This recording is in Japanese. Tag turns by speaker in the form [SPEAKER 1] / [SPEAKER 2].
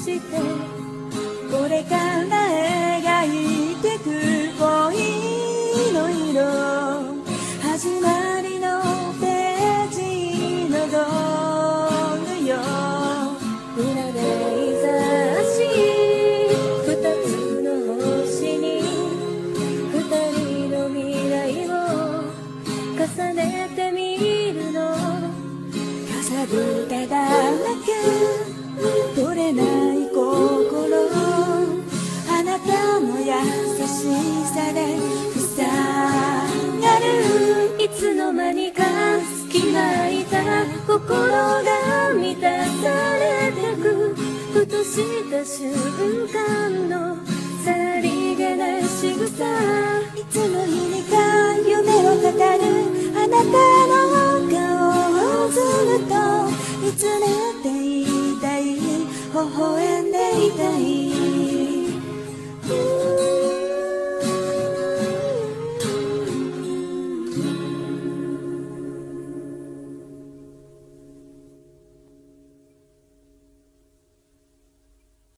[SPEAKER 1] してこれから描いてく恋の色始まりのページのどるよ占い雑誌二つの星に二人の未来を重ねてみるのかさぶただらけ取れない心あなたの優しさで塞がるいつの間にか隙間いた心が満たされてくふとした瞬間のさりげない仕草いつの日にか夢を語るあなたの顔をずっと見つめていたい微笑んでいたい